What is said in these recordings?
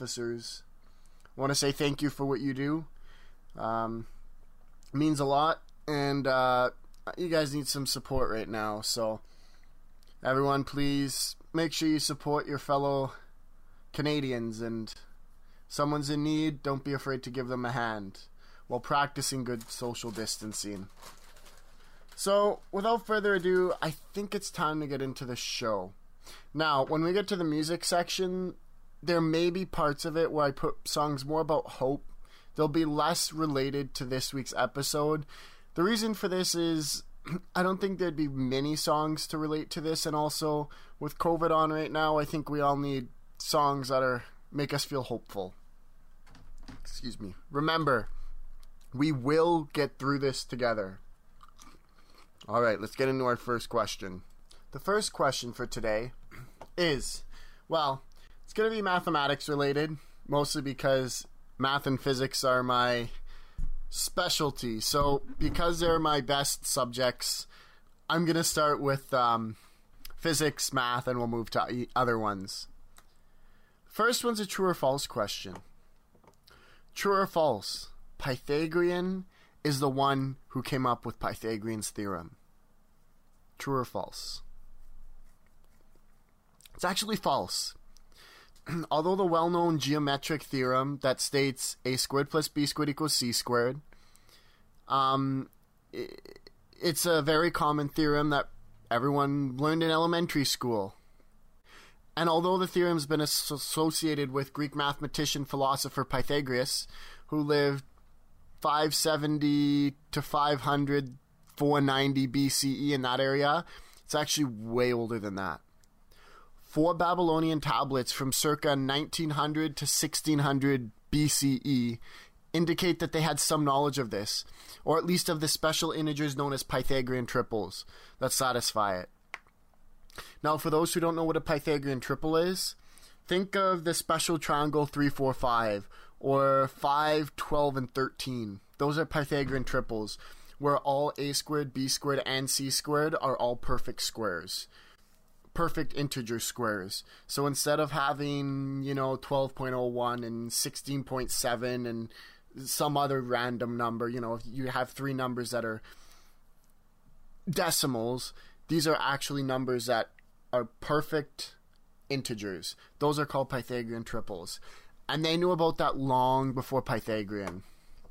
officers. I want to say thank you for what you do. Means a lot, and you guys need some support right now. So everyone, please make sure you support your fellow Canadians, and someone's in need, don't be afraid to give them a hand while practicing good social distancing. So, without further ado, I think it's time to get into the show. Now, when we get to the music section, there may be parts of it where I put songs more about hope. They'll be less related to this week's episode. The reason for this is I don't think there'd be many songs to relate to this, and also with COVID on right now, I think we all need songs that make us feel hopeful. Excuse me. Remember, we will get through this together. Alright, let's get into our first question. The first question for today is, well, it's going to be mathematics related, mostly because math and physics are my specialty. So, because they're my best subjects, I'm going to start with physics, math, and we'll move to other ones. First one's a true or false question. True or false? Pythagorean is the one who came up with Pythagorean's theorem. True or false? It's actually false. Although the well-known geometric theorem that states a squared plus b squared equals c squared, it's a very common theorem that everyone learned in elementary school. And although the theorem's been associated with Greek mathematician philosopher Pythagoras, who lived 570 to 500, 490 BCE in that area, it's actually way older than that. 4 Babylonian tablets from circa 1900 to 1600 BCE indicate that they had some knowledge of this, or at least of the special integers known as Pythagorean triples that satisfy it. Now, for those who don't know what a Pythagorean triple is, think of the special triangle 3, 4, 5, or 5, 12, and 13. Those are Pythagorean triples, where all a squared, b squared, and c squared are all perfect squares. Perfect integer squares. So instead of having, 12.01 and 16.7 and some other random number, if you have 3 numbers that are decimals, these are actually numbers that are perfect integers. Those are called Pythagorean triples. And they knew about that long before Pythagorean.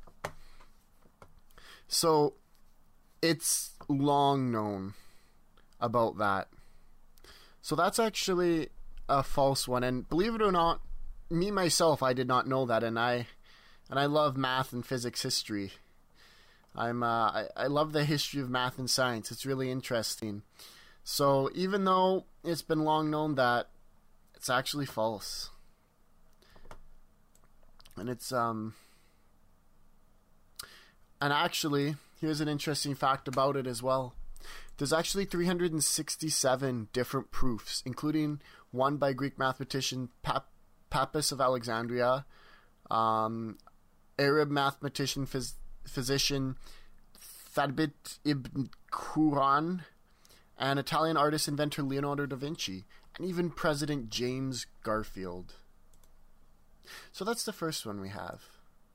So, it's long known about that. So that's actually a false one. And believe it or not, me myself, I did not know that. And I love math and physics history. I love the history of math and science. It's really interesting. So even though it's been long known that, it's actually false. And it's and actually, here's an interesting fact about it as well. There's actually 367 different proofs, including one by Greek mathematician Pappus of Alexandria, Arab mathematician physician Thabit ibn Quran, and Italian artist inventor Leonardo da Vinci, and even President James Garfield. So that's the first one we have.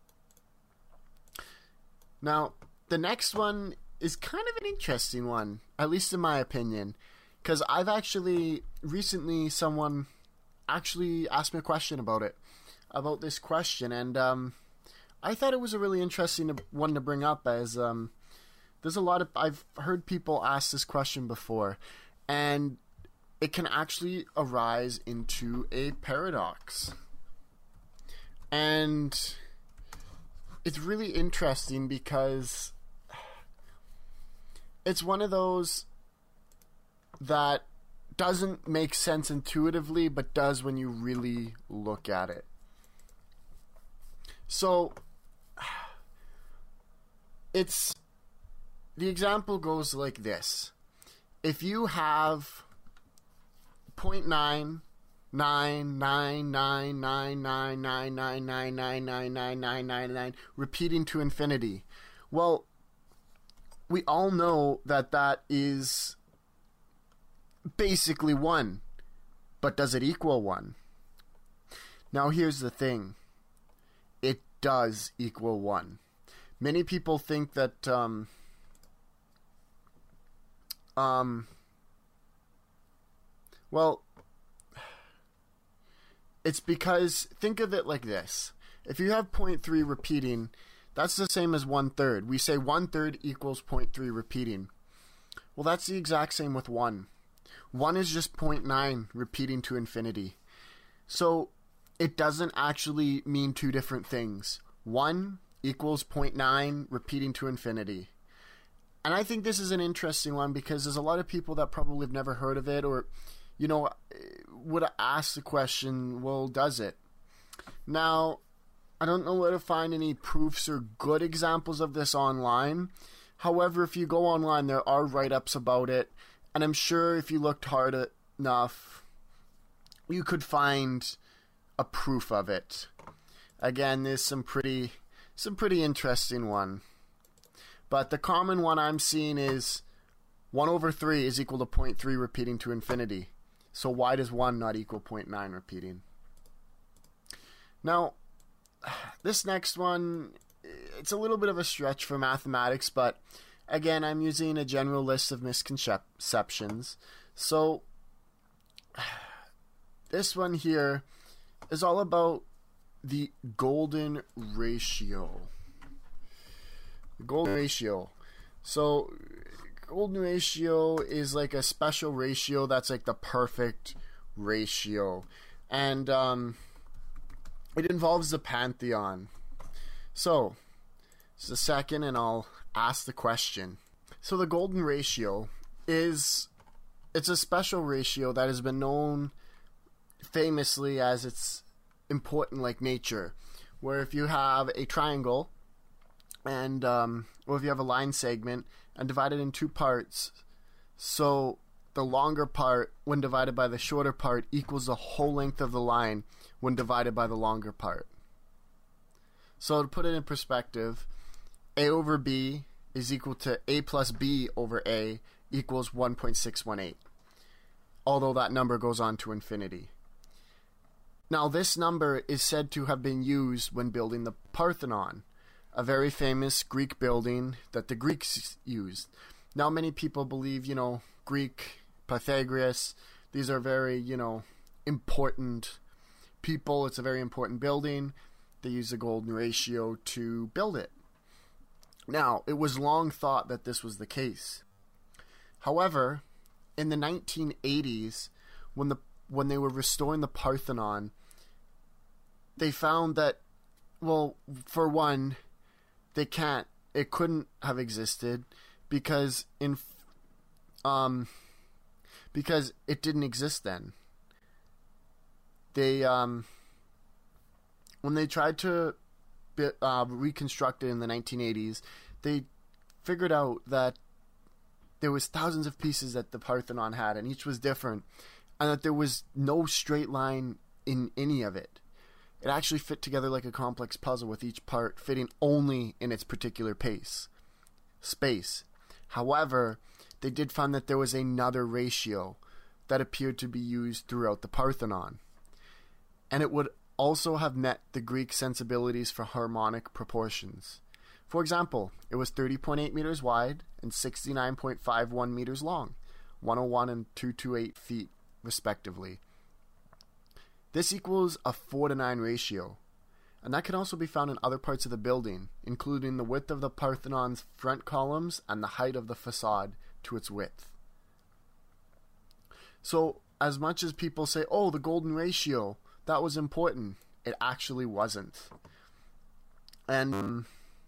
Now, the next one is kind of an interesting one, at least in my opinion, because I've actually, recently someone actually asked me a question about this question, and I thought it was a really interesting one to bring up, as I've heard people ask this question before, and it can actually arise into a paradox. And it's really interesting because it's one of those that doesn't make sense intuitively, but does when you really look at it. So, the example goes like this. If you have 0.999999999999999 repeating to infinity, well, we all know that is basically 1. But does it equal 1? Now here's the thing. It does equal 1. Many people think that well, it's because, think of it like this. If you have 0.3 repeating, that's the same as 1/3. We say 1/3 equals 0.3 repeating. Well, that's the exact same with 1. 1 is just 0.9 repeating to infinity. So it doesn't actually mean two different things. 1 equals 0.9 repeating to infinity. And I think this is an interesting one because there's a lot of people that probably have never heard of it, or, you know, would ask the question, well, does it? Now, I don't know where to find any proofs or good examples of this online. However, if you go online, there are write-ups about it, and I'm sure if you looked hard enough, you could find a proof of it. Again, there's some pretty interesting one. But the common one I'm seeing is 1/3 is equal to 0.3 repeating to infinity. So why does 1 not equal 0.9 repeating? Now, this next one, it's a little bit of a stretch for mathematics, but again, I'm using a general list of misconceptions. So this one here is all about the golden ratio. The golden ratio. So golden ratio is like a special ratio that's like the perfect ratio. And it involves the pantheon. So, it's a second and I'll ask the question. So the golden ratio it's a special ratio that has been known famously as it's important like nature. Where if you have a triangle and or if you have a line segment and divide it in two parts, so the longer part when divided by the shorter part equals the whole length of the line when divided by the longer part. So to put it in perspective, A over B is equal to A plus B over A equals 1.618, although that number goes on to infinity. Now this number is said to have been used when building the Parthenon, a very famous Greek building that the Greeks used. Now many people believe, Greek, Pythagoras, these are very, important people. It's a very important building. They use the golden ratio to build it. Now, it was long thought that this was the case. However, in the 1980s, when they were restoring the Parthenon, they found that, well, for one, it couldn't have existed because because it didn't exist then. They when they tried to reconstruct it in the 1980s, they figured out that there was thousands of pieces that the Parthenon had, and each was different, and that there was no straight line in any of it. It actually fit together like a complex puzzle, with each part fitting only in its particular space. However, they did find that there was another ratio that appeared to be used throughout the Parthenon, and it would also have met the Greek sensibilities for harmonic proportions. For example, it was 30.8 meters wide and 69.51 meters long, 101 and 228 feet respectively. This equals a 4:9 ratio, and that can also be found in other parts of the building, including the width of the Parthenon's front columns and the height of the facade to its width. So, as much as people say, oh, the golden ratio, that was important, it actually wasn't. And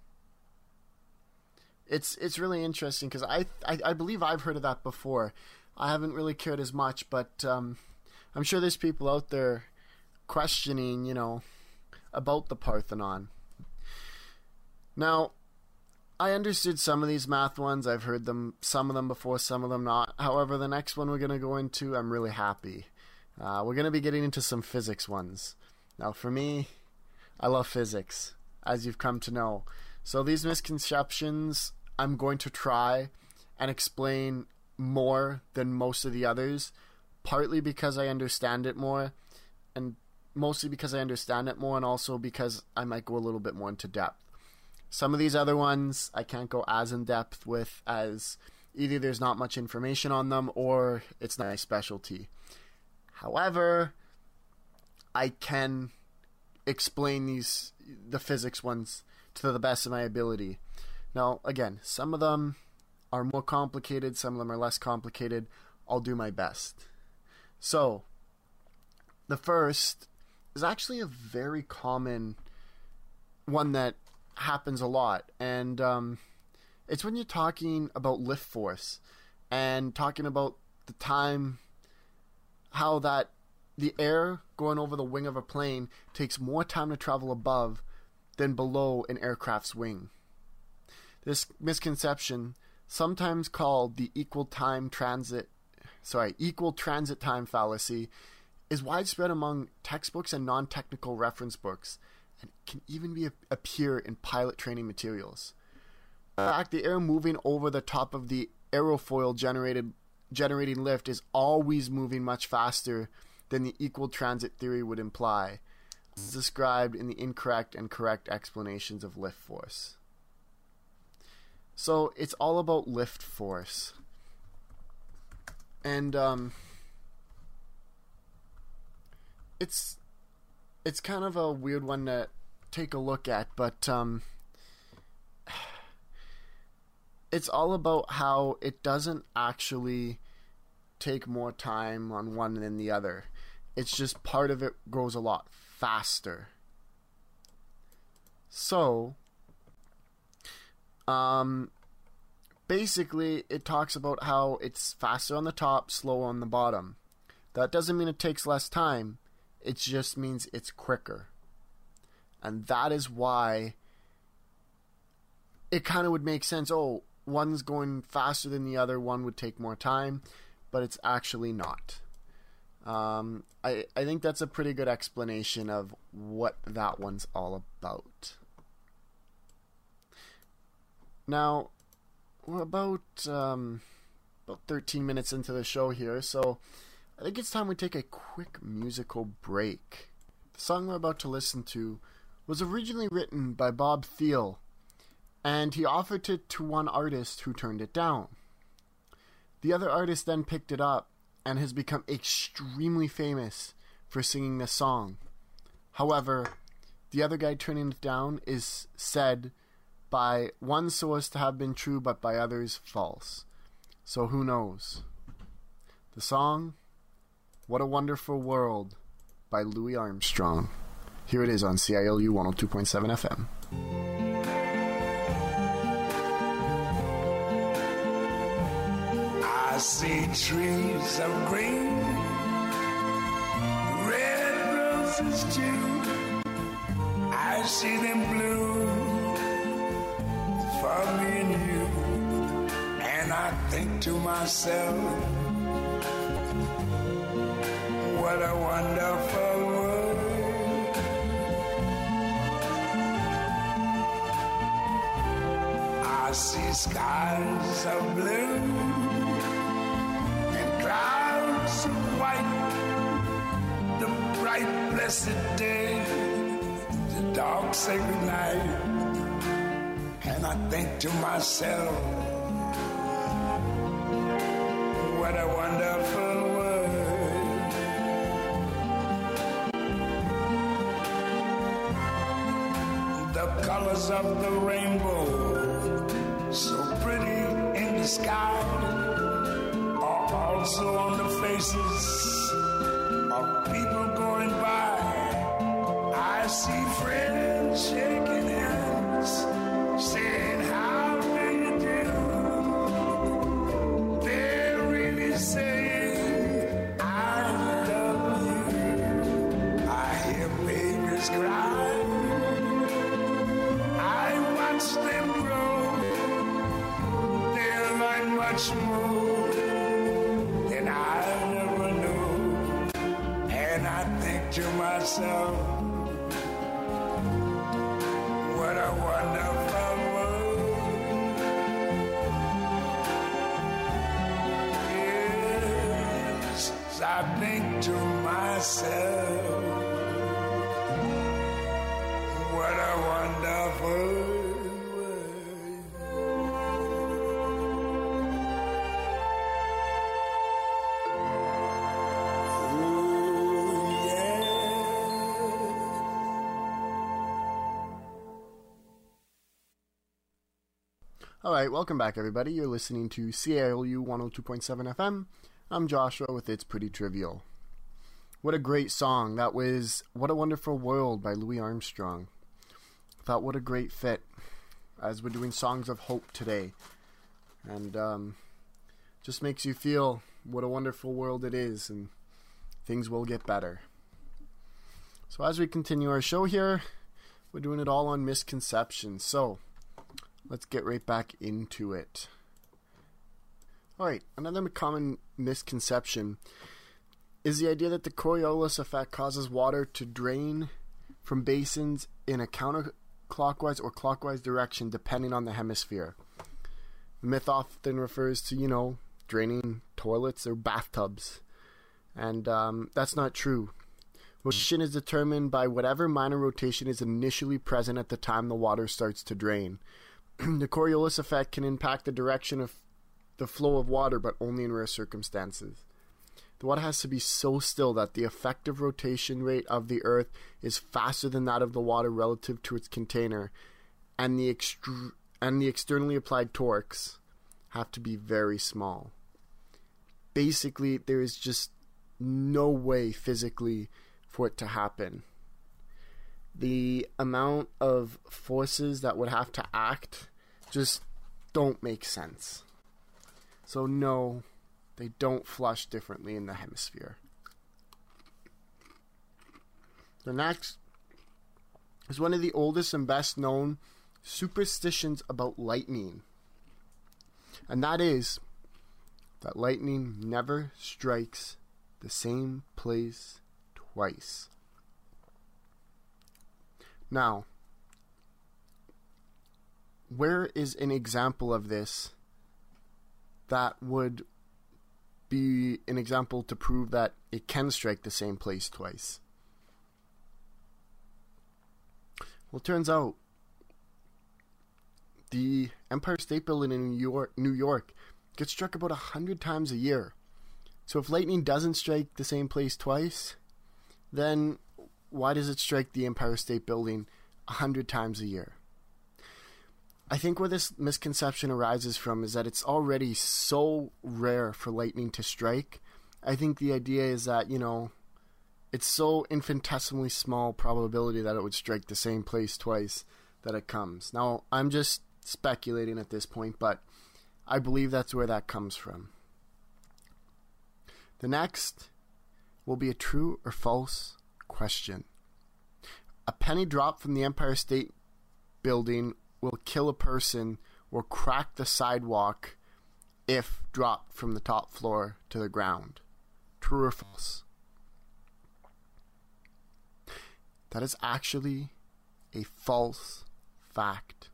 it's really interesting because I believe I've heard of that before. I haven't really cared as much, but I'm sure there's people out there questioning, about the Parthenon. Now, I understood some of these math ones. I've heard some of them before, some of them not. However, the next one we're going to go into, I'm really happy. We're going to be getting into some physics ones. Now, for me, I love physics, as you've come to know. So these misconceptions, I'm going to try and explain more than most of the others, partly because I understand it more, and mostly because I understand it more, and also because I might go a little bit more into depth. Some of these other ones I can't go as in depth with, as either there's not much information on them or it's not my specialty. However, I can explain the physics ones to the best of my ability. Now, again, some of them are more complicated, some of them are less complicated. I'll do my best. So, the first is actually a very common one that happens a lot, and it's when you're talking about lift force and talking about the time, how that the air going over the wing of a plane takes more time to travel above than below an aircraft's wing. This misconception, sometimes called the equal transit time fallacy, is widespread among textbooks and non-technical reference books, and can even appear in pilot training materials. In fact, the air moving over the top of the aerofoil generating lift is always moving much faster than the equal transit theory would imply, as described in the incorrect and correct explanations of lift force. So it's all about lift force. And it's kind of a weird one to take a look at, but it's all about how it doesn't actually take more time on one than the other. It's just part of it goes a lot faster. So, basically, it talks about how it's faster on the top, slower on the bottom. That doesn't mean it takes less time. It just means it's quicker. And that is why it kind of would make sense. Oh, one's going faster than the other, one would take more time, but it's actually not. I think that's a pretty good explanation of what that one's all about. Now, we're about 13 minutes into the show here, so I think it's time we take a quick musical break. The song we're about to listen to was originally written by Bob Thiele, and he offered it to one artist who turned it down. The other artist then picked it up and has become extremely famous for singing this song. However, the other guy turning it down is said by one source to have been true, but by others false. So who knows? The song, What a Wonderful World, by Louis Armstrong. Here it is on CILU 102.7 FM. I see trees of green, red roses too. I see them bloom for me and you. And I think to myself, what a wonderful world. I see skies of blue, clouds of white, the bright blessed day, the dark sacred night. And I think to myself, what a wonderful world. The colors of the rainbow, so pretty in the sky, also on the faces of people going by. I see friends shaking hands, saying, how do you do? They're really saying, I love you. I hear babies cry. I watch them grow. They'll learn much more. To myself, what a wonderful world. Yes, I think to myself, Alright, welcome back everybody. You're listening to CALU 102.7 FM. I'm Joshua with It's Pretty Trivial. What a great song. That was What a Wonderful World by Louis Armstrong. I thought what a great fit as we're doing songs of hope today. And just makes you feel what a wonderful world it is and things will get better. So as we continue our show here, we're doing it all on misconceptions. So let's get right back into it. Alright, another common misconception is the idea that the Coriolis effect causes water to drain from basins in a counterclockwise or clockwise direction depending on the hemisphere. The myth often refers to, draining toilets or bathtubs. And that's not true. Rotation is determined by whatever minor rotation is initially present at the time the water starts to drain. The Coriolis effect can impact the direction of the flow of water, but only in rare circumstances. The water has to be so still that the effective rotation rate of the Earth is faster than that of the water relative to its container, and the externally applied torques have to be very small. Basically, there is just no way physically for it to happen. The amount of forces that would have to act just don't make sense. So no, they don't flush differently in the hemisphere. The next is one of the oldest and best known superstitions about lightning. And that is that lightning never strikes the same place twice. Now, where is an example of this that would be an example to prove that it can strike the same place twice? Well, it turns out the Empire State Building in New York gets struck about 100 times a year. So if lightning doesn't strike the same place twice, then why does it strike the Empire State Building 100 times a year? I think where this misconception arises from is that it's already so rare for lightning to strike. I think the idea is that, it's so infinitesimally small probability that it would strike the same place twice that it comes. Now, I'm just speculating at this point, but I believe that's where that comes from. The next will be a true or false question. A penny dropped from the Empire State Building will kill a person or crack the sidewalk if dropped from the top floor to the ground. True or false? That is actually a false fact.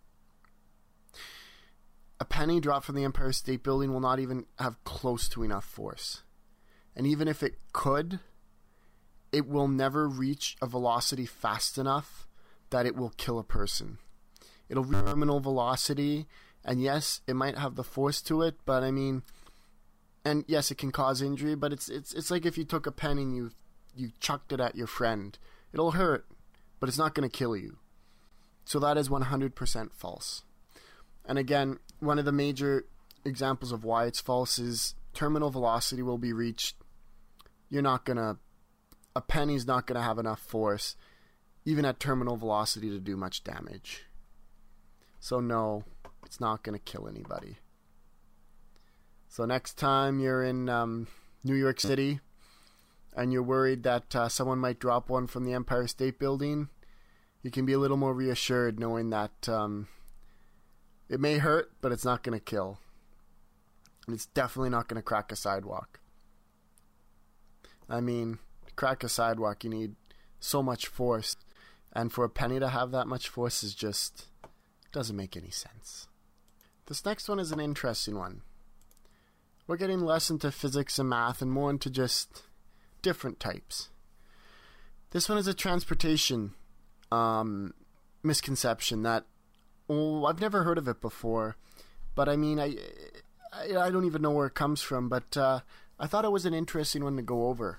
A penny dropped from the Empire State Building will not even have close to enough force. And even if it could, it will never reach a velocity fast enough that it will kill a person. It'll reach terminal velocity, and yes, it might have the force to it, but and yes, it can cause injury, but it's like if you took a pen and you chucked it at your friend. It'll hurt, but it's not going to kill you. So that is 100% false. And again, one of the major examples of why it's false is terminal velocity will be reached. A penny's not going to have enough force, even at terminal velocity, to do much damage. So no, it's not going to kill anybody. So next time you're in New York City and you're worried that someone might drop one from the Empire State Building, you can be a little more reassured knowing that it may hurt, but it's not going to kill. And it's definitely not going to crack a sidewalk. To crack a sidewalk, you need so much force. And for a penny to have that much force is just doesn't make any sense. This next one is an interesting one. We're getting less into physics and math and more into just different types. This one is a transportation misconception that Oh, I've never heard of it before, but I mean, I don't even know where it comes from, but I thought it was an interesting one to go over.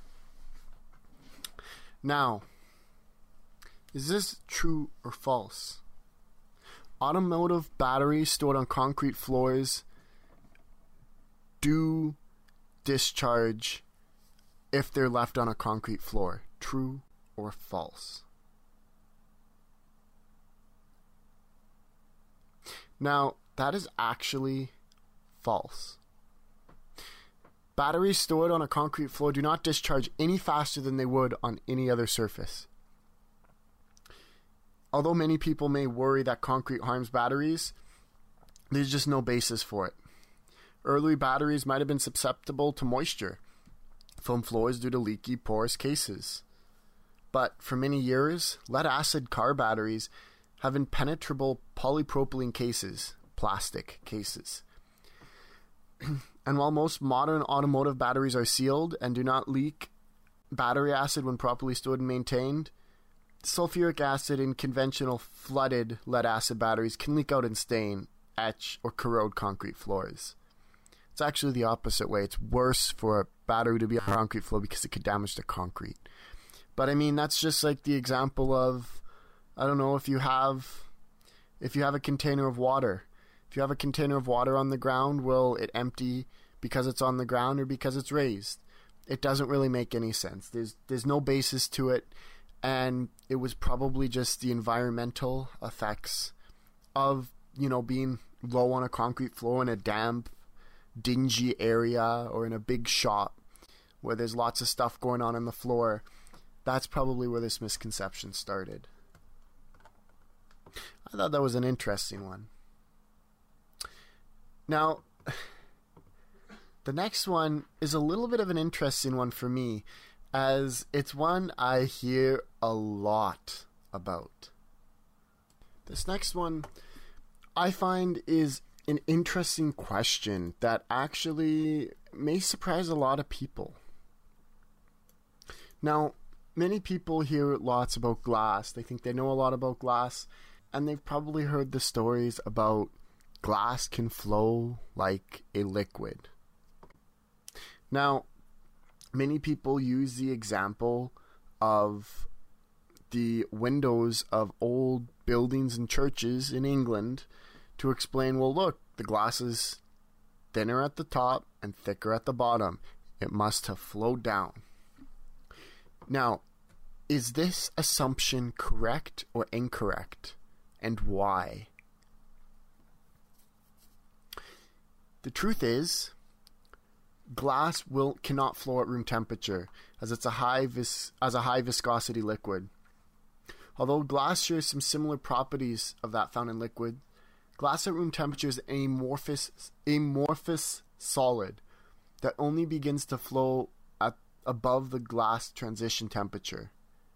Now, is this true or false? Automotive batteries stored on concrete floors do discharge if they're left on a concrete floor. True or false? Now, that is actually false. Batteries stored on a concrete floor do not discharge any faster than they would on any other surface. Although many people may worry that concrete harms batteries, there's just no basis for it. Early batteries might have been susceptible to moisture from floors due to leaky, porous cases. But for many years, lead-acid car batteries have impenetrable polypropylene cases, plastic cases. And while most modern automotive batteries are sealed and do not leak battery acid when properly stored and maintained, sulfuric acid in conventional flooded lead-acid batteries can leak out and stain, etch, or corrode concrete floors. It's actually the opposite way. It's worse for a battery to be on a concrete floor because it could damage the concrete. But I mean, that's just like the example of, I don't know, if you have a container of water. If you have a container of water on the ground, will it empty because it's on the ground or because it's raised? It doesn't really make any sense. There's no basis to it, and it was probably just the environmental effects of, being low on a concrete floor in a damp, dingy area or in a big shop where there's lots of stuff going on the floor. That's probably where this misconception started. I thought that was an interesting one. Now, the next one is a little bit of an interesting one for me, as it's one I hear a lot about. This next one I find is an interesting question that actually may surprise a lot of people. Now, many people hear lots about glass. They think they know a lot about glass, and they've probably heard the stories about glass can flow like a liquid. Now, many people use the example of the windows of old buildings and churches in England to explain, well, look, the glass is thinner at the top and thicker at the bottom. It must have flowed down. Now, is this assumption correct or incorrect, and why? The truth is, glass cannot flow at room temperature, as it's a high viscosity liquid. Although glass shares some similar properties of that found in liquid, glass at room temperature is an amorphous solid that only begins to flow at above the glass transition temperature.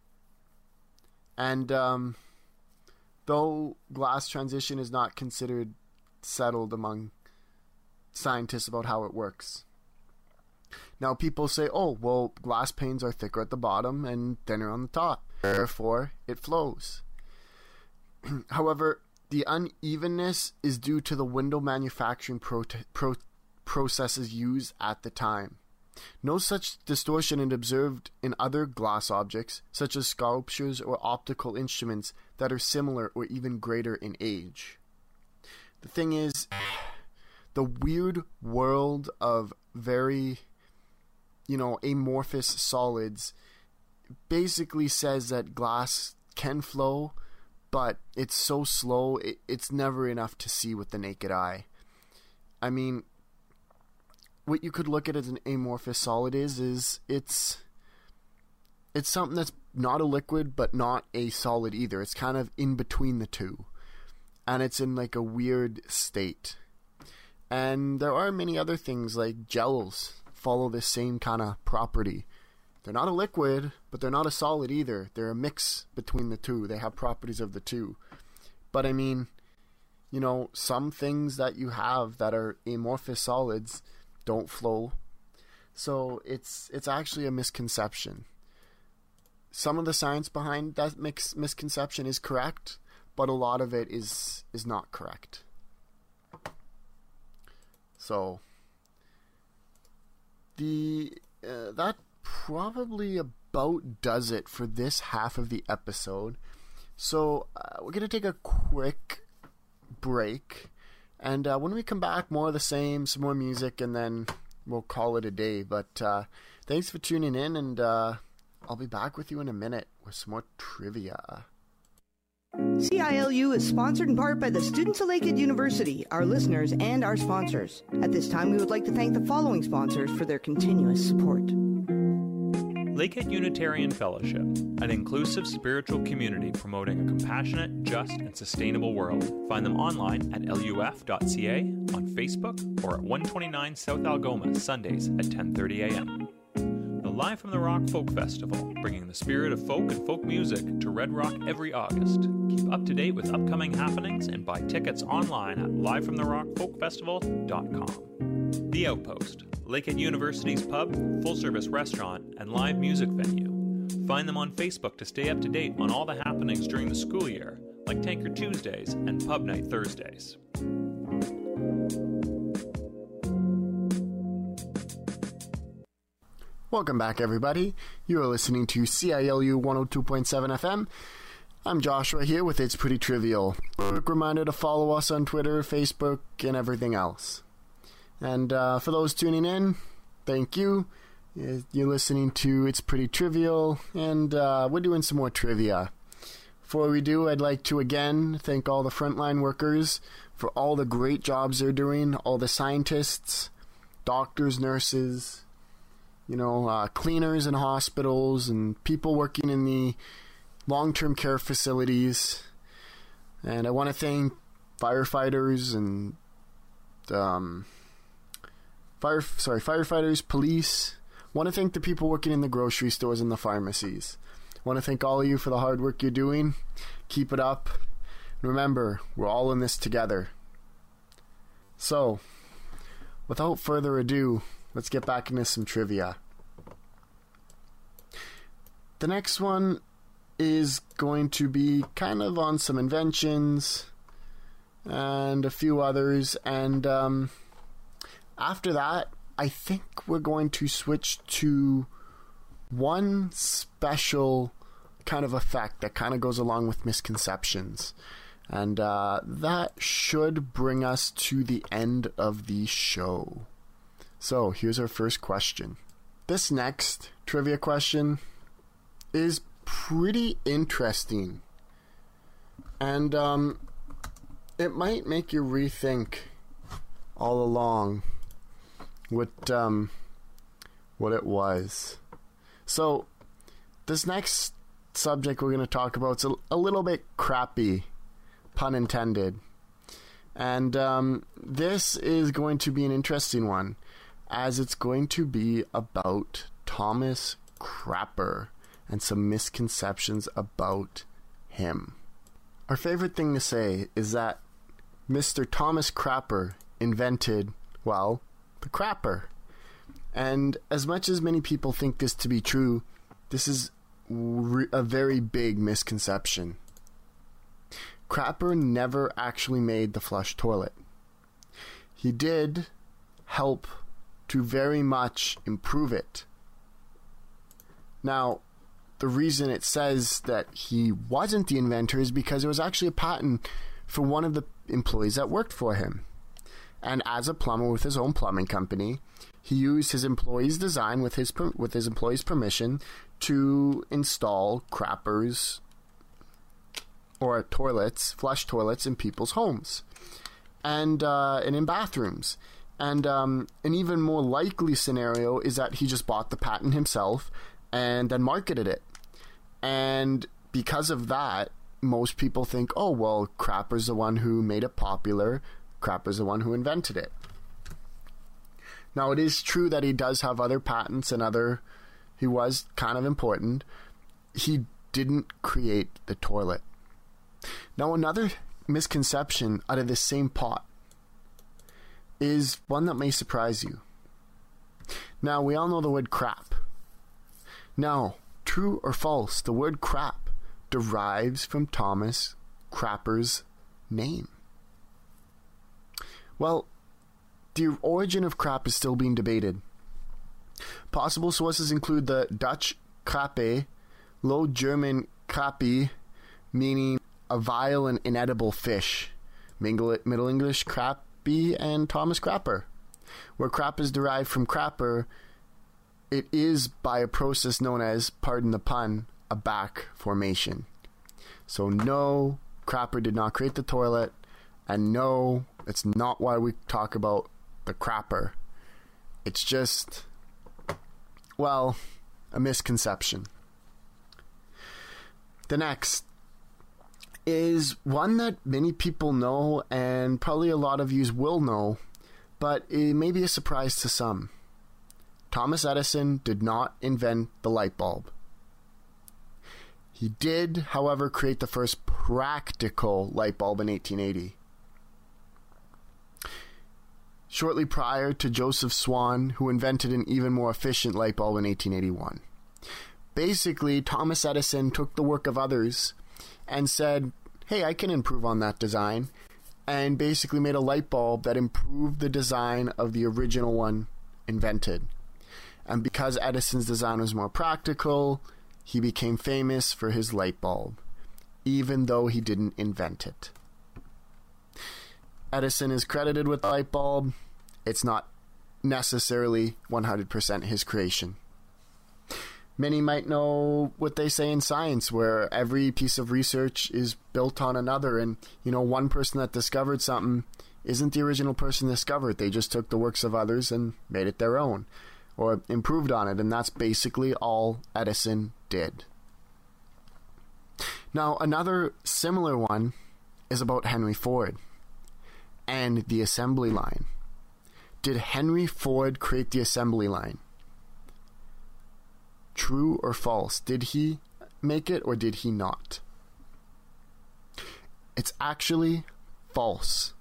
And though glass transition is not considered settled among scientists about how it works. Now people say, oh, well, glass panes are thicker at the bottom and thinner on the top, therefore it flows. However, the unevenness is due to the window manufacturing processes used at the time. No such distortion is observed in other glass objects, such as sculptures or optical instruments that are similar or even greater in age. The thing is, the weird world of very, amorphous solids basically says that glass can flow, but it's so slow, it's never enough to see with the naked eye. I mean, what you could look at as an amorphous solid is it's something that's not a liquid, but not a solid either. It's kind of in between the two. And it's in like a weird state. And there are many other things like gels follow this same kind of property. They're not a liquid, but they're not a solid either. They're a mix between the two. They have properties of the two. But I mean, some things that you have that are amorphous solids don't flow. So it's actually a misconception. Some of the science behind that misconception is correct, but a lot of it is not correct. So that probably about does it for this half of the episode. So we're going to take a quick break, and when we come back, more of the same, some more music, and then we'll call it a day. But thanks for tuning in, and I'll be back with you in a minute with some more trivia. CILU is sponsored in part by the students of Lakehead University, our listeners, and our sponsors. At this time, we would like to thank the following sponsors for their continuous support. Lakehead Unitarian Fellowship, an inclusive spiritual community promoting a compassionate, just, and sustainable world. Find them online at luf.ca, on Facebook, or at 129 South Algoma, Sundays at 10:30 a.m. The Live from the Rock Folk Festival, bringing the spirit of folk and folk music to Red Rock every August. Keep up to date with upcoming happenings and buy tickets online at livefromtherockfolkfestival.com. The Outpost, Lakehead University's pub, full-service restaurant, and live music venue. Find them on Facebook to stay up to date on all the happenings during the school year, like Tanker Tuesdays and Pub Night Thursdays. Welcome back, everybody. You are listening to CILU 102.7 FM. I'm Joshua here with It's Pretty Trivial. Quick reminder to follow us on Twitter, Facebook, and everything else. And for those tuning in, thank you. You're listening to It's Pretty Trivial, and we're doing some more trivia. Before we do, I'd like to again thank all the frontline workers for all the great jobs they're doing, all the scientists, doctors, nurses, cleaners in hospitals, and people working in the long-term care facilities. And I want to thank firefighters and firefighters, police. I want to thank the people working in the grocery stores and the pharmacies. I want to thank all of you for the hard work you're doing. Keep it up. Remember, we're all in this together. So, without further ado, let's get back into some trivia. The next one is going to be kind of on some inventions and a few others, and after that, I think we're going to switch to one special kind of effect that kind of goes along with misconceptions. And that should bring us to the end of the show. So, here's our first question. This next trivia question is pretty interesting. And it might make you rethink all along what it was. So, this next subject we're going to talk about is a little bit crappy, pun intended. And this is going to be an interesting one, as it's going to be about Thomas Crapper and some misconceptions about him. Our favorite thing to say is that Mr. Thomas Crapper invented, well, the crapper. And as much as many people think this to be true, this is a very big misconception. Crapper never actually made the flush toilet. He did help to very much improve it. Now, the reason it says that he wasn't the inventor is because it was actually a patent for one of the employees that worked for him. And as a plumber with his own plumbing company, he used his employee's design with his employee's permission to install crappers or toilets, flush toilets in people's homes and in bathrooms. And an even more likely scenario is that he just bought the patent himself and then marketed it. And because of that, most people think, oh, well, Crapper's the one who made it popular. Crapper's the one who invented it. Now, it is true that he does have other patents and he was kind of important. He didn't create the toilet. Now, another misconception out of this same pot is one that may surprise you. Now, we all know the word crap. Now, true or false, the word crap derives from Thomas Crapper's name? Well, the origin of crap is still being debated. Possible sources include the Dutch Krappe, Low German Krappie, meaning a vile and inedible fish, Middle English Krappie, and Thomas Crapper. Where crap is derived from crapper, it is by a process known as, pardon the pun, a back formation. So no, Crapper did not create the toilet, and no, it's not why we talk about the crapper. It's just, well, a misconception. The next is one that many people know, and probably a lot of you will know, but it may be a surprise to some. Thomas Edison did not invent the light bulb. He did, however, create the first practical light bulb in 1880. Shortly prior to Joseph Swan, who invented an even more efficient light bulb in 1881. Basically, Thomas Edison took the work of others and said, hey, I can improve on that design, and basically made a light bulb that improved the design of the original one invented. And because Edison's design was more practical, he became famous for his light bulb, even though he didn't invent it. Edison is credited with the light bulb. It's not necessarily 100% his creation. Many might know what they say in science, where every piece of research is built on another, and, one person that discovered something isn't the original person that discovered it. They just took the works of others and made it their own, or improved on it, and that's basically all Edison did. Now, another similar one is about Henry Ford and the assembly line. Did Henry Ford create the assembly line? True or false? Did he make it or did he not? It's actually false.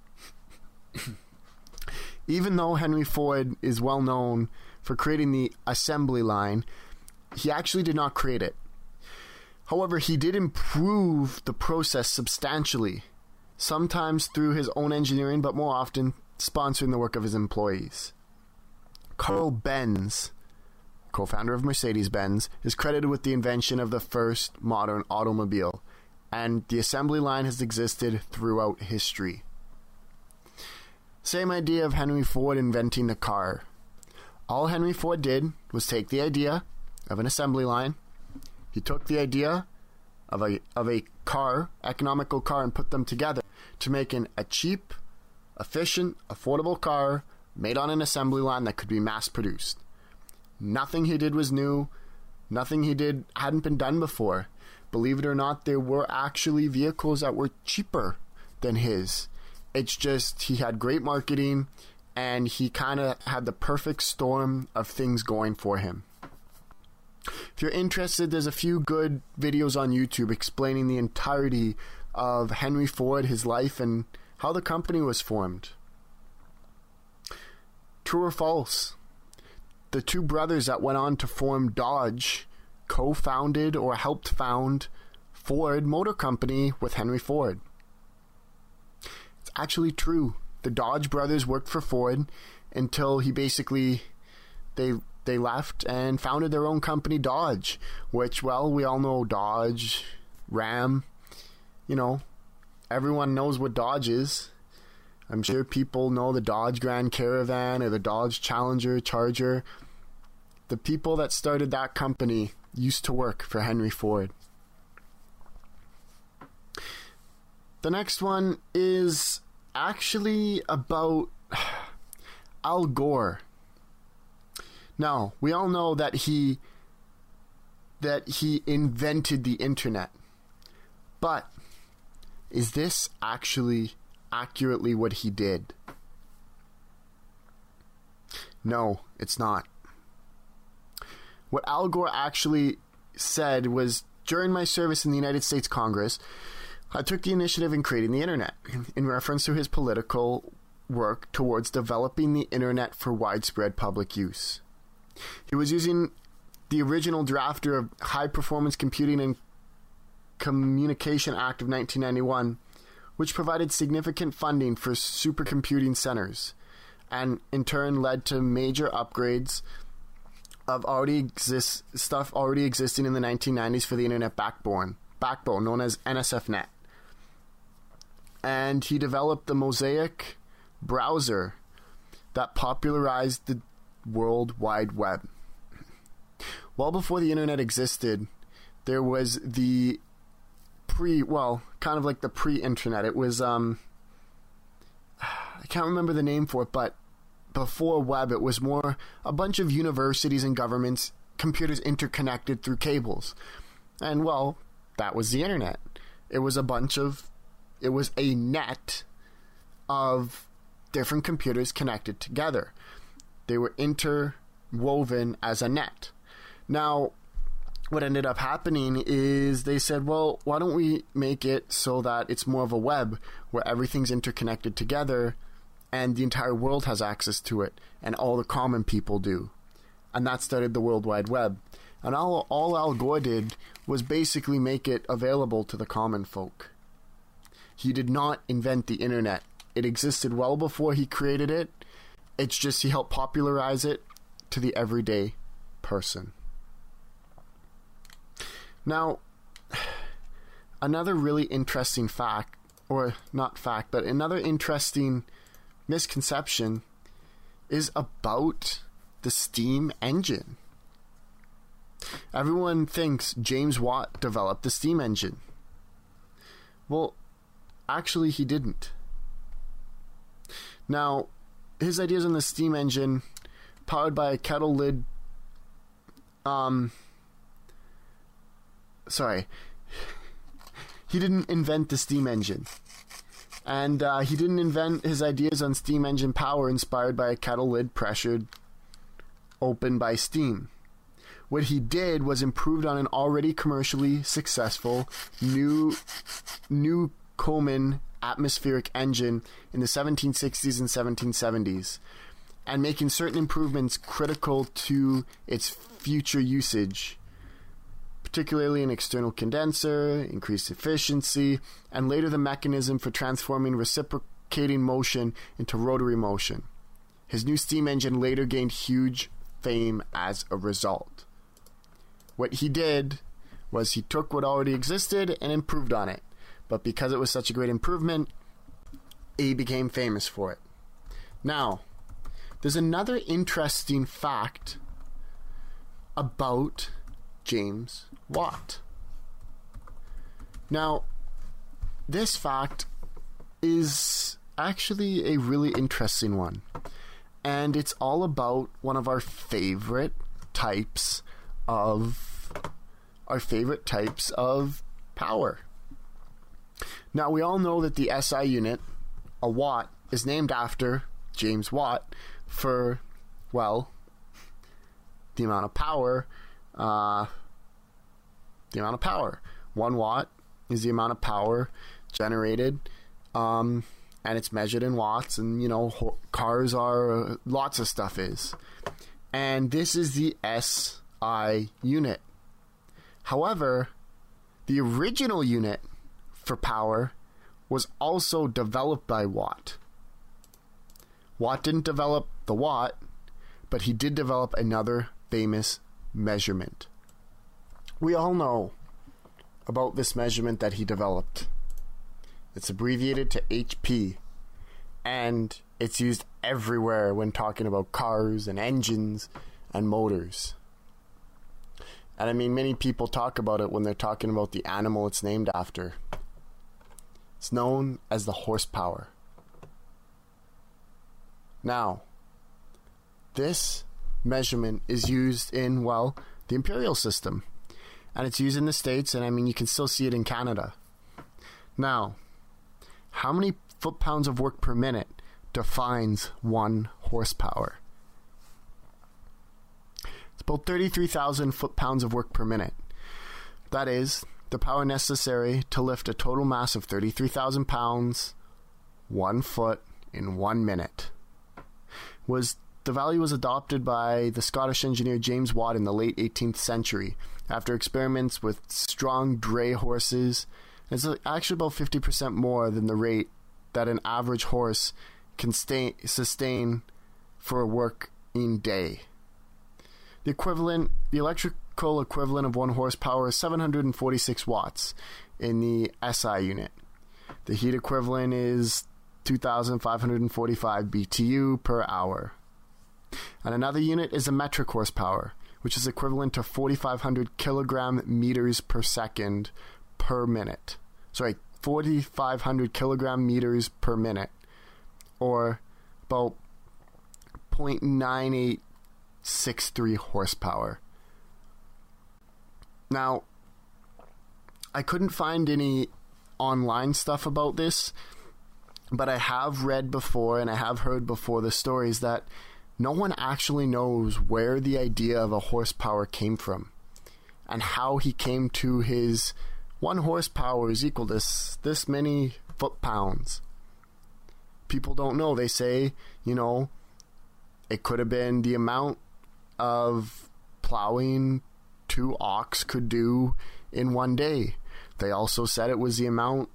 Even though Henry Ford is well known for creating the assembly line, he actually did not create it. However, he did improve the process substantially, sometimes through his own engineering, but more often sponsoring the work of his employees. Carl Benz, co-founder of Mercedes-Benz, is credited with the invention of the first modern automobile, and the assembly line has existed throughout history. Same idea of Henry Ford inventing the car. All Henry Ford did was take the idea of an assembly line. He took the idea of a car, economical car, and put them together to make a cheap, efficient, affordable car made on an assembly line that could be mass-produced. Nothing he did was new. Nothing he did hadn't been done before. Believe it or not, there were actually vehicles that were cheaper than his. It's just he had great marketing, and he kind of had the perfect storm of things going for him. If you're interested, there's a few good videos on YouTube explaining the entirety of Henry Ford, his life, and how the company was formed. True or false? The two brothers that went on to form Dodge co-founded or helped found Ford Motor Company with Henry Ford. It's actually true. The Dodge brothers worked for Ford until they left and founded their own company, Dodge, which, well, we all know Dodge, Ram, everyone knows what Dodge is. I'm sure people know the Dodge Grand Caravan or the Dodge Challenger, Charger. The people that started that company used to work for Henry Ford. The next one is actually about Al Gore. Now, we all know that he invented the internet. But is this actually accurately what he did? No, it's not. What Al Gore actually said was, during my service in the United States Congress, I took the initiative in creating the internet, in reference to his political work towards developing the internet for widespread public use. He was using the original drafter of High Performance Computing and Communication Act of 1991 which provided significant funding for supercomputing centers, and in turn led to major upgrades of stuff already existing in the 1990s for the internet backbone known as NSFNet. And he developed the Mosaic browser that popularized the World Wide Web. Well before the internet existed, there was the kind of like the pre-internet. It was, I can't remember the name for it, but before web, it was more a bunch of universities and governments, computers interconnected through cables. And, well, that was the internet. It was a net of different computers connected together. They were interwoven as a net. Now, what ended up happening is they said, well, why don't we make it so that it's more of a web where everything's interconnected together and the entire world has access to it and all the common people do. And that started the World Wide Web. And all Al Gore did was basically make it available to the common folk. He did not invent the internet. It existed well before he created it. It's just he helped popularize it to the everyday person. Now, another really interesting fact, or not fact, but another interesting misconception is about the steam engine. Everyone thinks James Watt developed the steam engine. Well, actually he didn't. Now, his ideas on the steam engine, powered by a kettle lid, he didn't invent the steam engine. And he didn't invent his ideas on steam engine power inspired by a kettle lid pressured open by steam. What he did was improved on an already commercially successful Newcomen atmospheric engine in the 1760s and 1770s, and making certain improvements critical to its future usage, particularly an external condenser, increased efficiency, and later the mechanism for transforming reciprocating motion into rotary motion. His new steam engine later gained huge fame as a result. What he did was he took what already existed and improved on it. But because it was such a great improvement, he became famous for it. Now, there's another interesting fact about James Watt. Now, this fact is actually a really interesting one. And it's all about one of our favorite types of power. Now, we all know that the SI unit, a watt, is named after James Watt for, well, the amount of power. 1 watt is the amount of power generated, and it's measured in watts, and, you know, cars are, lots of stuff is. And this is the SI unit. However, the original unit for power was also developed by Watt. Watt didn't develop the watt, but he did develop another famous measurement. We all know about this measurement that he developed. It's abbreviated to HP, and it's used everywhere when talking about cars and engines and motors. And I mean, many people talk about it when they're talking about the animal it's named after. It's known as the horsepower. Now, this measurement is used in, well, the imperial system. And it's used in the States, and I mean, you can still see it in Canada. Now, how many foot-pounds of work per minute defines 1 horsepower? It's about 33,000 foot-pounds of work per minute. That is the power necessary to lift a total mass of 33,000 pounds, 1 foot, in 1 minute. The value was adopted by the Scottish engineer James Watt in the late 18th century after experiments with strong dray horses It's actually about 50% more than the rate that an average horse can sustain for a working day. The electrical equivalent of 1 horsepower is 746 watts in the SI unit. The heat equivalent is 2,545 BTU per hour. And another unit is a metric horsepower, which is equivalent to 4,500 kilogram meters per second per minute. 4,500 kilogram meters per minute, or about 0.9863 horsepower. Now, I couldn't find any online stuff about this, but I have read before and I have heard before the stories that no one actually knows where the idea of a horsepower came from and how he came to his 1 horsepower is equal to this many foot-pounds. People don't know. They say, it could have been the amount of plowing 2 ox could do in 1 day. They also said it was the amount,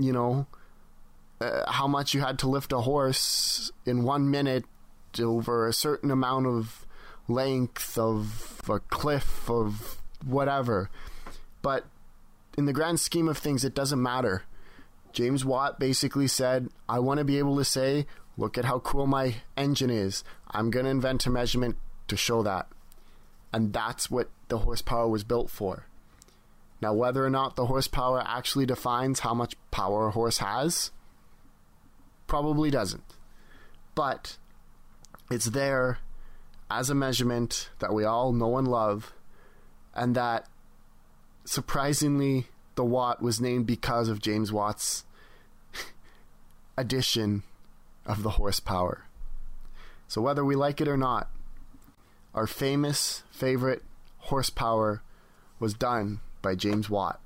how much you had to lift a horse in 1 minute over a certain amount of length of a cliff of whatever. But in the grand scheme of things, it doesn't matter. James Watt basically said, I want to be able to say, look at how cool my engine is. I'm going to invent a measurement to show that. And that's what the horsepower was built for. Now, whether or not the horsepower actually defines how much power a horse has, probably doesn't. But it's there as a measurement that we all know and love, and that surprisingly the Watt was named because of James Watt's addition of the horsepower. So whether we like it or not, our favorite horsepower was done by James Watt.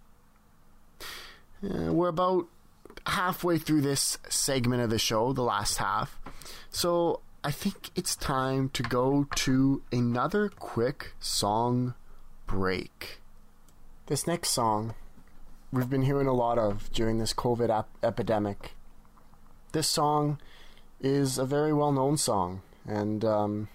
We're about halfway through this segment of the show, the last half. So I think it's time to go to another quick song break. This next song we've been hearing a lot of during this COVID epidemic. This song is a very well-known song, and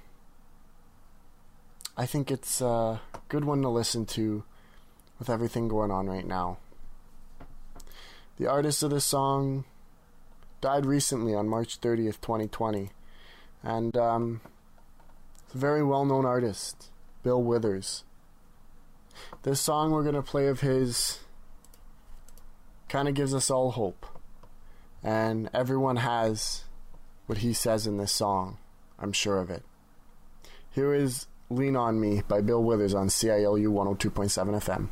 I think it's a good one to listen to with everything going on right now. The artist of this song died recently on March 30th, 2020, and it's a very well-known artist, Bill Withers. This song we're going to play of his kind of gives us all hope, and everyone has what he says in this song. I'm sure of it. Here is Lean On Me by Bill Withers on CILU 102.7 FM.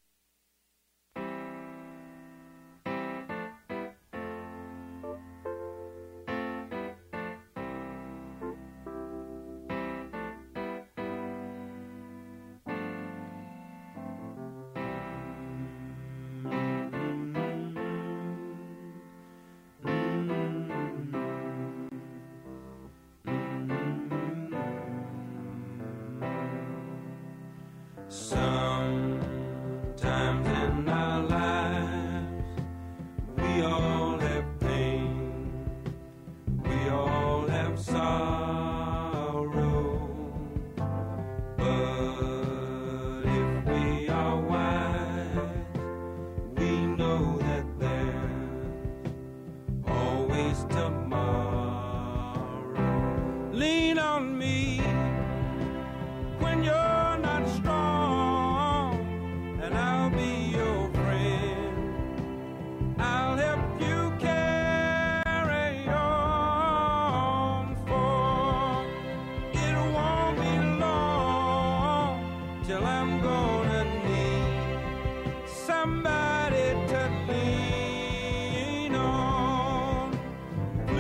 Sometimes in our lives, we all have pain, we all have sorrow, but if we are wise, we know that there's always tomorrow. Lean on me when you're not strong, and I'll be your friend. I'll help you carry on, for it won't be long till I'm gonna need somebody to lean on.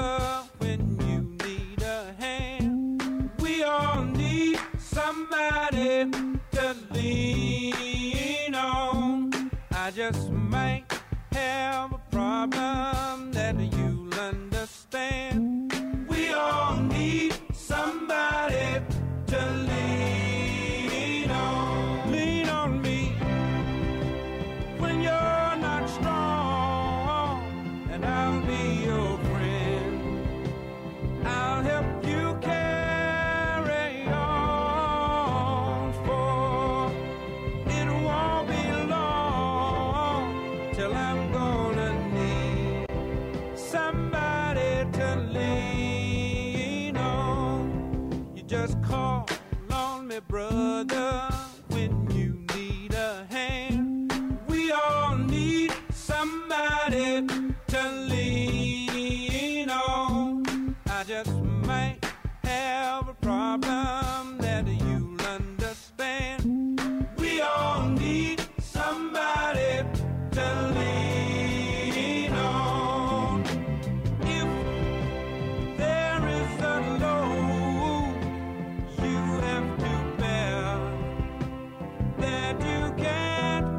brother, when you need a hand. We all need somebody to lean on. I just might have a problem that you'll understand. We all need somebody to lean on. Lean on me when you're not strong, and I'll be your friend. I'll help you carry on, for it won't be long till I'm gonna need somebody to lean on. You just call on me, brother, when you need a hand. We all need somebody to lean on. I just might have a problem that you'll understand. We all need somebody to lean on. If there is a load you have to bear that you can't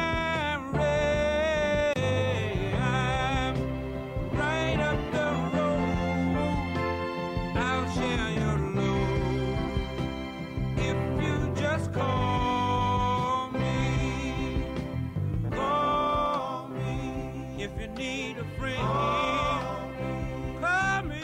carry, I'm right up the road. I'll share your load if you just call me. Call me if you need a friend. Call me,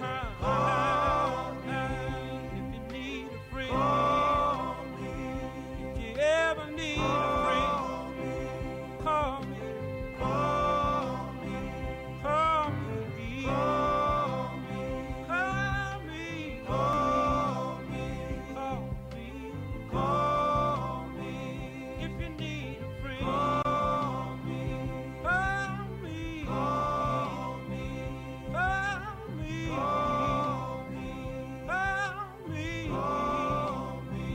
if you need a friend. If you ever need a friend, call me. Call me. Call me. Call me. Call me. Call me. If you need a friend, call me. Call me. Call me. Call me. Call me. Call me.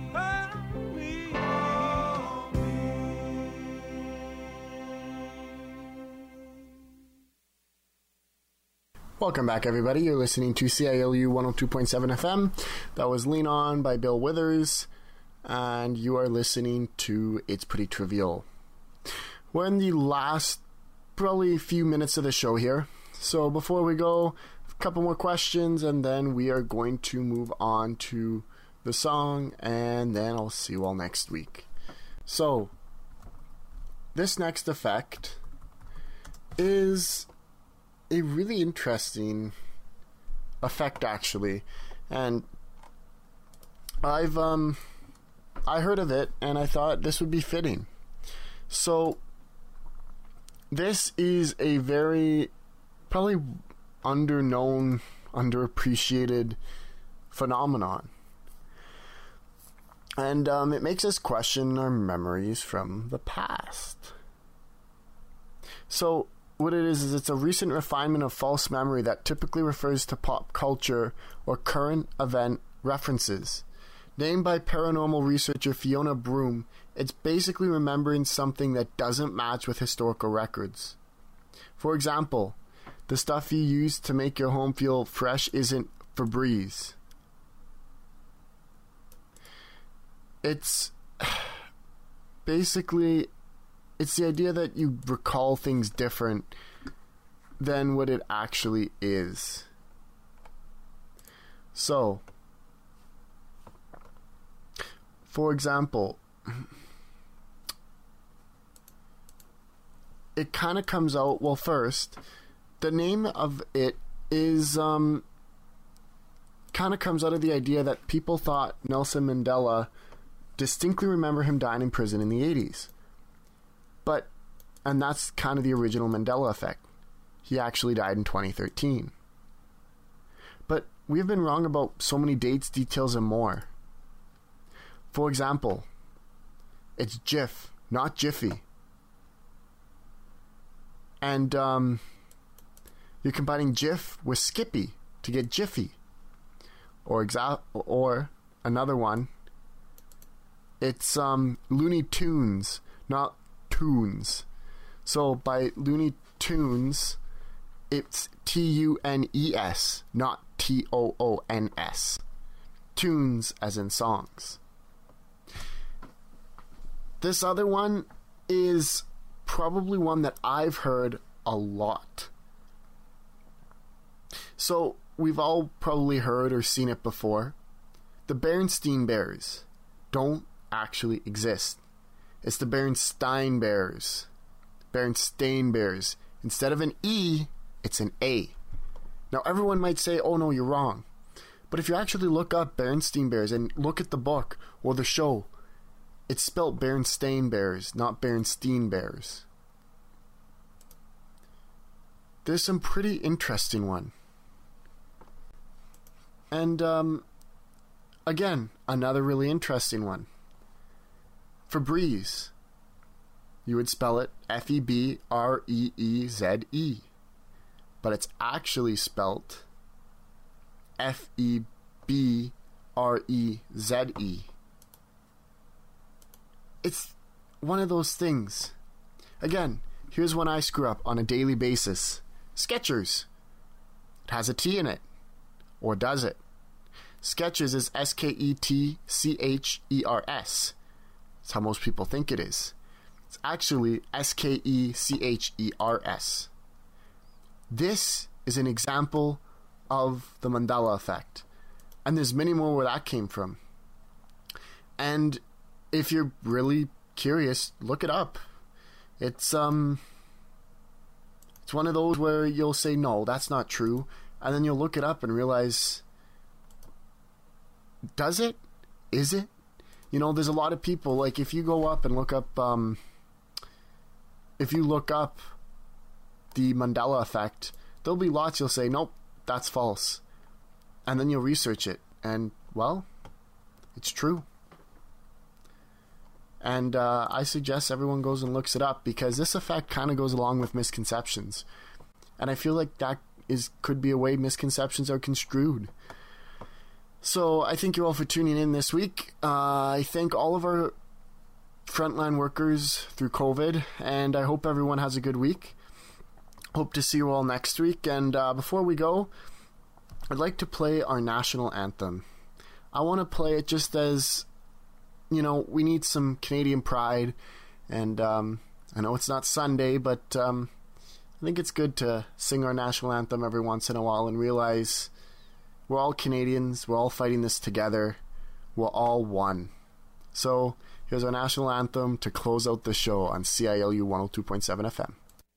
Welcome back, everybody. You're listening to CILU 102.7 FM. That was Lean On by Bill Withers, and you are listening to It's Pretty Trivial. We're in the last probably few minutes of the show here, so before we go, a couple more questions, and then we are going to move on to the song, and then I'll see you all next week. So, this next effect is a really interesting effect, actually, and I heard of it and I thought this would be fitting. So this is a very probably underappreciated phenomenon, and it makes us question our memories from the past. So what it is it's a recent refinement of false memory that typically refers to pop culture or current event references. Named by paranormal researcher Fiona Broom, it's basically remembering something that doesn't match with historical records. For example, the stuff you use to make your home feel fresh isn't Febreze. It's basically, it's the idea that you recall things different than what it actually is. So, for example, it kind of comes out, well, first, the name of it is, kind of comes out of the idea that people thought Nelson Mandela distinctly remember him dying in prison in the 80s. And that's kind of the original Mandela effect. He actually died in 2013. But we've been wrong about so many dates, details, and more. For example, it's Jif, not Jiffy. And you're combining Jif with Skippy to get Jiffy. Or another one, it's Looney Tunes, not Tunes. So by Looney Tunes, It's Tunes, not Toons. Tunes as in songs. This other one is probably one that I've heard a lot. So, we've all probably heard or seen it before. The Berenstain Bears don't actually exist. It's the Berenstain Bears. Berenstain Bears. Instead of an E, it's an A. Now, everyone might say, oh no, you're wrong. But if you actually look up Berenstain Bears and look at the book or the show, it's spelled Berenstain Bears, not Berenstain Bears. There's some pretty interesting one. And, again, another really interesting one. Febreze. You would spell it Febreeze. But it's actually spelt Febreeze. It's one of those things. Again, here's one I screw up on a daily basis. Skechers. It has a T in it. Or does it? Skechers is Sketchers. That's how most people think it is. It's actually Skechers. This is an example of the Mandela effect. And there's many more where that came from. And if you're really curious, look it up. It's one of those where you'll say, no, that's not true. And then you'll look it up and realize, does it? Is it? You know, there's a lot of people, like if you go up and look up, if you look up the Mandela effect, there'll be lots you'll say, nope, that's false. And then you'll research it. And, well, it's true. And I suggest everyone goes and looks it up because this effect kind of goes along with misconceptions. And I feel like that could be a way misconceptions are construed. So I thank you all for tuning in this week. I thank all of our frontline workers through COVID, and I hope everyone has a good week. Hope to see you all next week. And before we go, I'd like to play our national anthem. I want to play it just as, you know, we need some Canadian pride. And I know it's not Sunday, but I think it's good to sing our national anthem every once in a while and realize we're all Canadians. We're all fighting this together. We're all one. So here's our national anthem to close out the show on CILU 102.7 FM.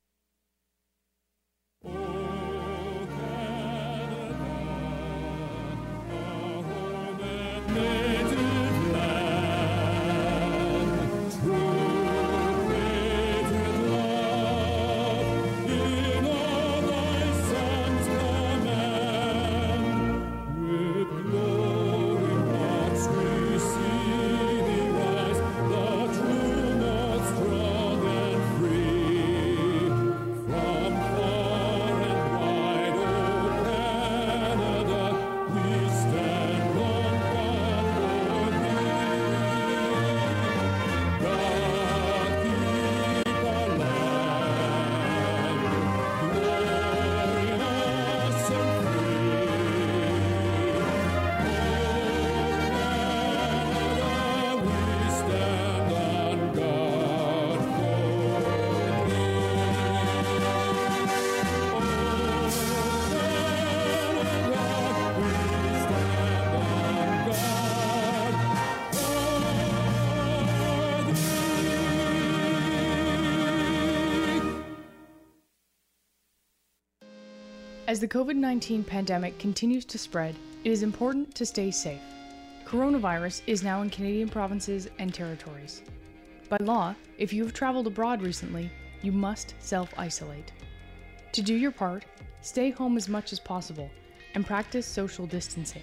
As the COVID-19 pandemic continues to spread, it is important to stay safe. Coronavirus is now in Canadian provinces and territories. By law, if you have traveled abroad recently, you must self-isolate. To do your part, stay home as much as possible and practice social distancing.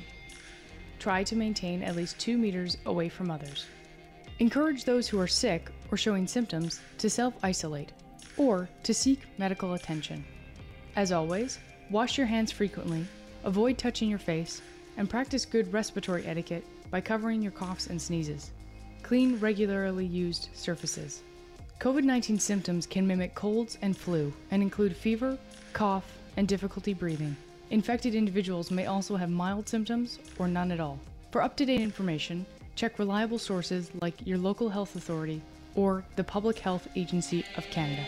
Try to maintain at least 2 meters away from others. Encourage those who are sick or showing symptoms to self-isolate or to seek medical attention. As always, wash your hands frequently, avoid touching your face, and practice good respiratory etiquette by covering your coughs and sneezes. Clean regularly used surfaces. COVID-19 symptoms can mimic colds and flu and include fever, cough, and difficulty breathing. Infected individuals may also have mild symptoms or none at all. For up-to-date information, check reliable sources like your local health authority or the Public Health Agency of Canada.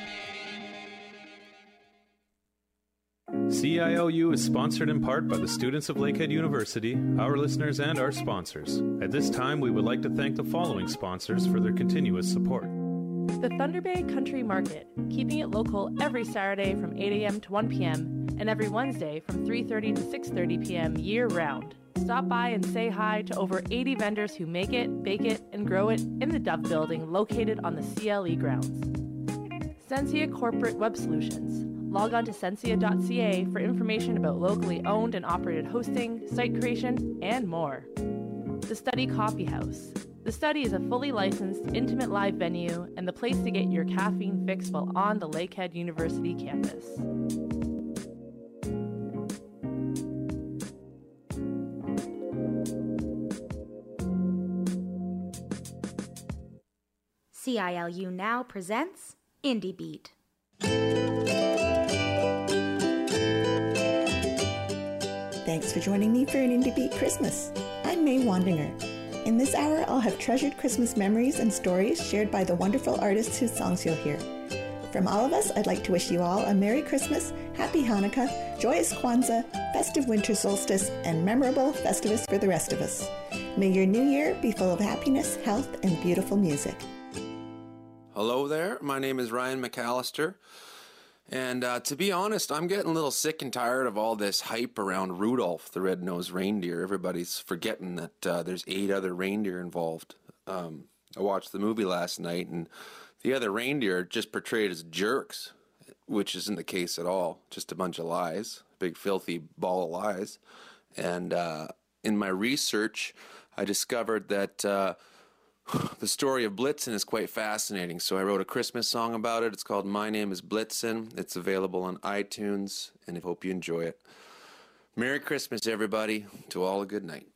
CILU is sponsored in part by the students of Lakehead University, our listeners, and our sponsors. At this time, we would like to thank the following sponsors for their continuous support. The Thunder Bay Country Market, keeping it local every Saturday from 8 a.m. to 1 p.m. and every Wednesday from 3:30 to 6:30 p.m. year-round. Stop by and say hi to over 80 vendors who make it, bake it, and grow it in the Dove Building located on the CLE grounds. Sensia Corporate Web Solutions. Log on to sensia.ca for information about locally owned and operated hosting, site creation, and more. The Study Coffee House. The Study is a fully licensed, intimate live venue and the place to get your caffeine fix while on the Lakehead University campus. CILU now presents Indie Beat. Thanks for joining me for an Indie Beat Christmas. I'm May Wandinger. In this hour, I'll have treasured Christmas memories and stories shared by the wonderful artists whose songs you'll hear. From all of us, I'd like to wish you all a Merry Christmas, Happy Hanukkah, Joyous Kwanzaa, Festive Winter Solstice, and memorable Festivus for the rest of us. May your new year be full of happiness, health, and beautiful music. Hello there, my name is Ryan McAllister, and to be honest, I'm getting a little sick and tired of all this hype around Rudolph the Red-Nosed Reindeer. Everybody's forgetting that there's 8 other reindeer involved. I watched the movie last night, and the other reindeer are just portrayed as jerks, which isn't the case at all, just a bunch of lies, big filthy ball of lies. And in my research, I discovered that the story of Blitzen is quite fascinating, so I wrote a Christmas song about it. It's called My Name is Blitzen. It's available on iTunes, and I hope you enjoy it. Merry Christmas, everybody. To all a good night.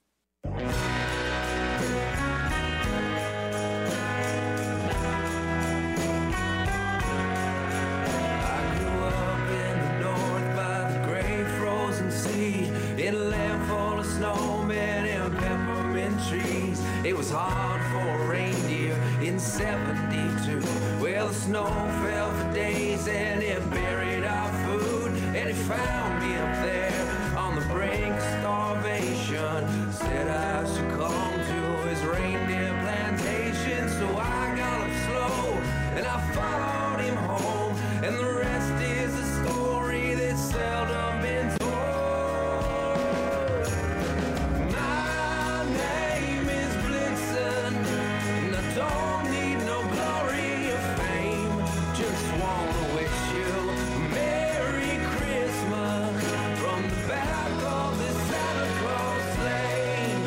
It was hard for a reindeer in 72. Well, the snow fell for days and it buried our food. And it found me up there on the brink of starvation. Said I should come to his reindeer plantation. So I got up slow and I followed him home. And the rest is a story that's seldom been told. Don't need no glory or fame, just wanna wish you a Merry Christmas from the back of the Santa Claus sleigh.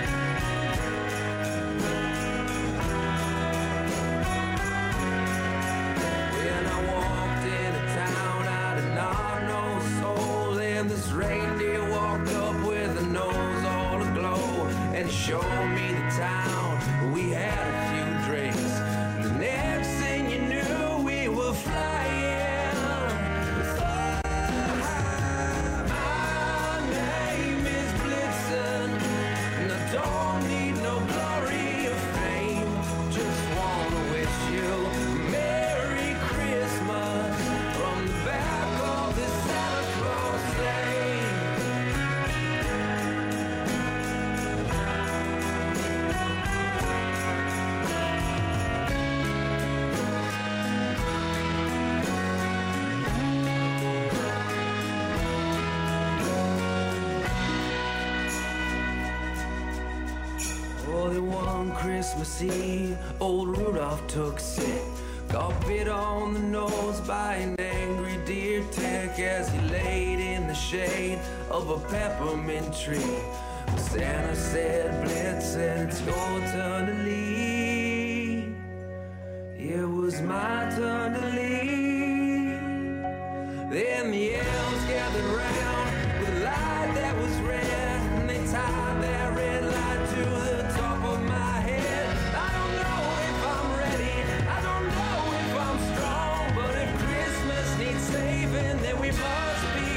When I walked into town, I did not know a soul, and this reindeer walked up with a nose all aglow and showed me the town. We had a few drinks. The next thing you knew, we were flying. Fly high. My name is Blitzen, and I don't need no glory or fame. Just wanna wish you a Merry Christmas from the back of the Santa Claus sleigh. One Christmas Eve, old Rudolph took sick. Got bit on the nose by an angry deer tick as he laid in the shade of a peppermint tree. Santa said, Blitzen, it's your turn to lead. It was my turn to lead. Then the elves gathered round with a light that was red, and they tied that red light to the top of my head. I don't know if I'm ready, I don't know if I'm strong, but if Christmas needs saving, then we must be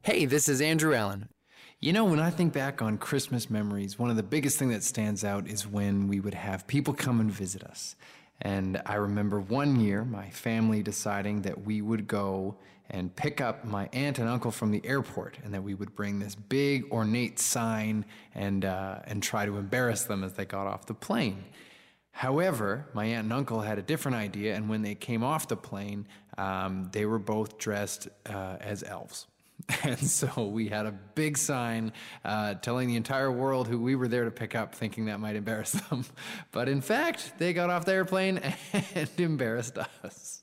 Hey, this is Andrew Allen. You know, when I think back on Christmas memories, one of the biggest things that stands out is when we would have people come and visit us. And I remember one year, my family deciding that we would go and pick up my aunt and uncle from the airport, and that we would bring this big ornate sign and try to embarrass them as they got off the plane. However, my aunt and uncle had a different idea, and when they came off the plane, they were both dressed as elves. And so we had a big sign telling the entire world who we were there to pick up, thinking that might embarrass them. But in fact, they got off the airplane and embarrassed us.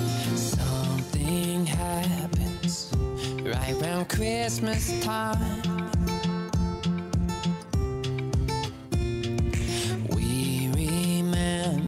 Something happens right around Christmas time.